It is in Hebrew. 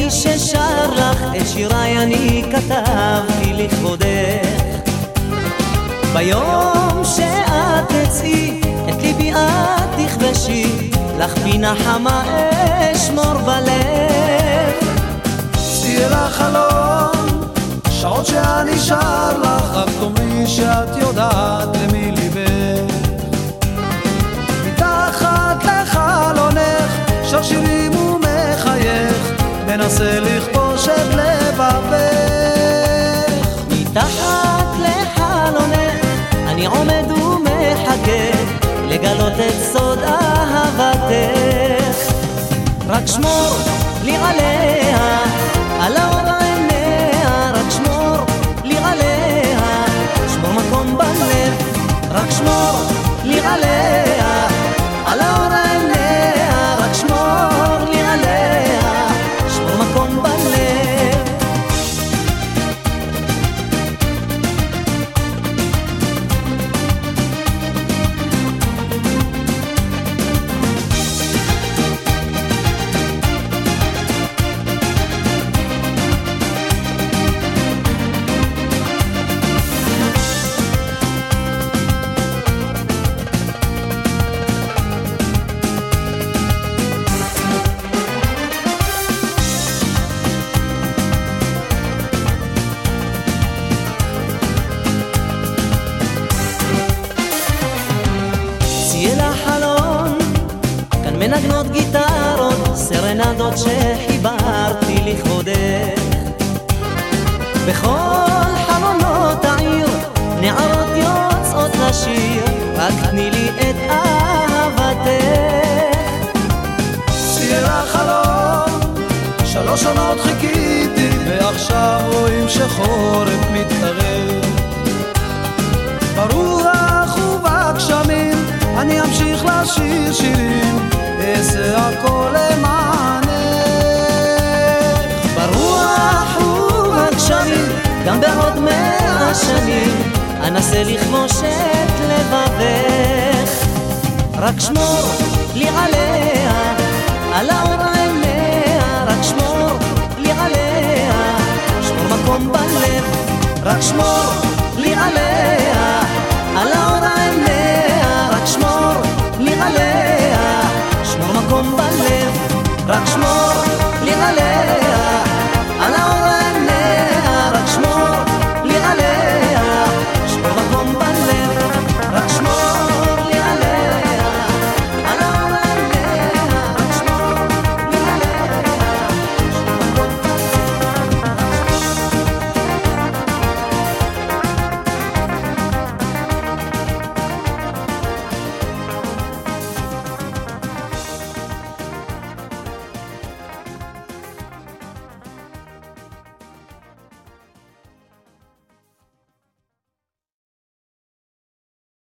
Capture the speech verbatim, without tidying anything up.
האיש ששר לך את שיריי אני כתבתי לכבודך. ביום שאת תצאי את ליבי את תכבשי, לך פינה חמה אשמור בלב. צאי אל החלום, שעות שאני שר לך, רק תאמרי שאת יודעת למי ליבך. מתחת לחלונך שר שירים ומחייך, מנסה לכבוש את לבבך. מתחת לחלונך אני עומד ומחכה לגלות את סוד אהבתך. רק שמור לי עליה, על האור עיניה, רק שמור לי עליה, שמור מקום בלב. רק שמור לי עליה, על האור עיניה, רק שמור לי עליה, שמור מקום בלב. אל החלון, כאן מנגנות גיטרות, סרנדות שחיברתי לכבודך. בכל חלונות העיר נערות יוצאות לשיר, רק תני לי את אהבתך. צאי אל החלון, שלוש שנות חיכיתי, ועכשיו רואים שחורף מתקרב. ברוח ובגשמים אני אמשיך לשיר שירים, אעשה הכל למענך. ברוח ובגשמים, גם בעוד מאה שנים, אנסה לכבוש את לבבך. רק שמור לי עליה, על האור עיניה, רק שמור לי עליה, שמור מקום בלב. רק שמור לי עליה, על האור עיניה, רק שמור לי עליה, שמור מקום בלב.